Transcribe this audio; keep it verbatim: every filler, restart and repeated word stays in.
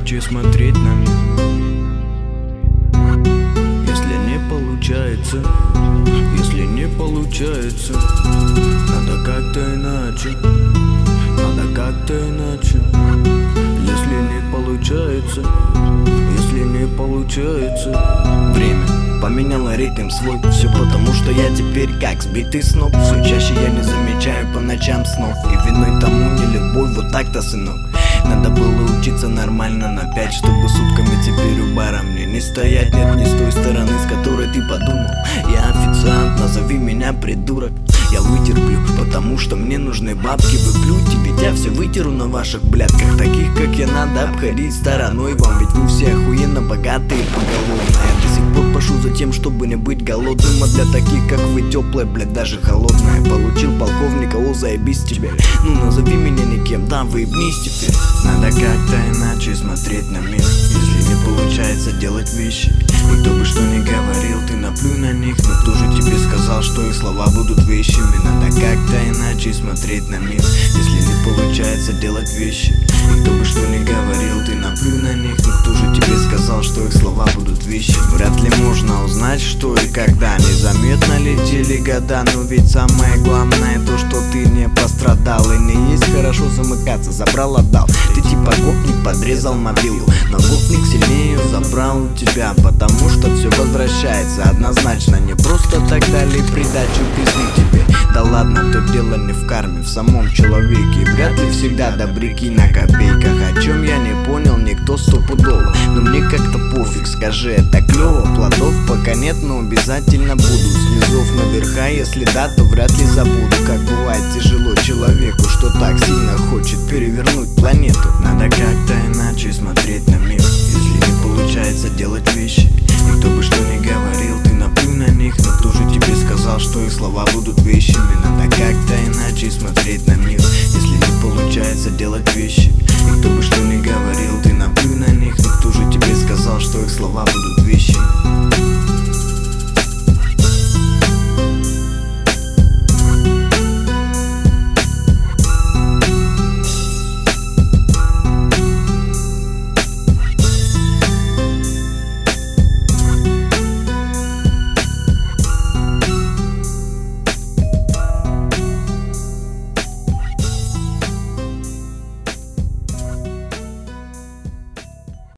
иначе смотреть на мир. Если не получается, если не получается, надо как-то иначе, надо как-то иначе. Если не получается, если не получается. Время поменяло ритм свой. Все потому, что я теперь как сбитый с ног. Все чаще я не замечаю по ночам снов. И виной тому не любовь, вот так-то, сынок. Надо было учиться нормально на пять, чтобы сутками теперь у бара мне не стоять. Нет, не с той стороны, с которой ты подумал. Я официант, назови меня придурок. Я вытерплю, потому что мне нужны бабки. Выплю тебе, я все вытеру на ваших блядках. Таких, как я, надо обходить стороной вам. Ведь вы все охуенно богатые поголовно. Я до сих пор пошу за тем, чтобы не быть голодным. А для таких, как вы, теплая, блядь, даже холодная. Получил полковника, о, заебись тебе. Ну назови меня никем, да, выебнись теперь. Надо как-то иначе смотреть на мир. Если не получается делать вещи, и кто бы что ни говорил, ты наплюй на них. Но кто же тебе сказал, что их слова будут вещами? Надо как-то иначе смотреть на мир. Если не получается делать вещи, и кто бы что ни говорил, ты наплюй на них. Но кто же тебе сказал, что их слова будут вещами? Вряд ли можно узнать, что и когда. Незаметно летели года, но ведь самое главное то, что ты не пострадал. И не есть хорошо замыкаться, забрал, отдал. Ты типа гопник, подрезал мобилу, но гопник сильнее забрал у тебя. Потому что все возвращается однозначно. Не просто так дали придачу пизды тебе. Да ладно, то дело не в карме, в самом человеке. И вряд ли всегда добряки на копейках. О чем я не понял, никто стопудово. Но мне как-то пофиг, скажи, это клево. Плодов пока нет, но обязательно будут. Снизов наверха, если да, то вряд ли забуду. Как бывает тяжело человеку, что так сильно хочет перевернуть планету. Надо как-то иначе смотреть на мир. Если не получается делать вещи, и кто бы что ни говорил, ты наплюй на них. Но кто же тебе сказал, что их слова будут вещами? Надо как-то иначе смотреть на мир. Если не получается делать вещи, и кто бы что ни говорил, ты наплюй на них. Но кто же тебе сказал, что их слова будут вещами?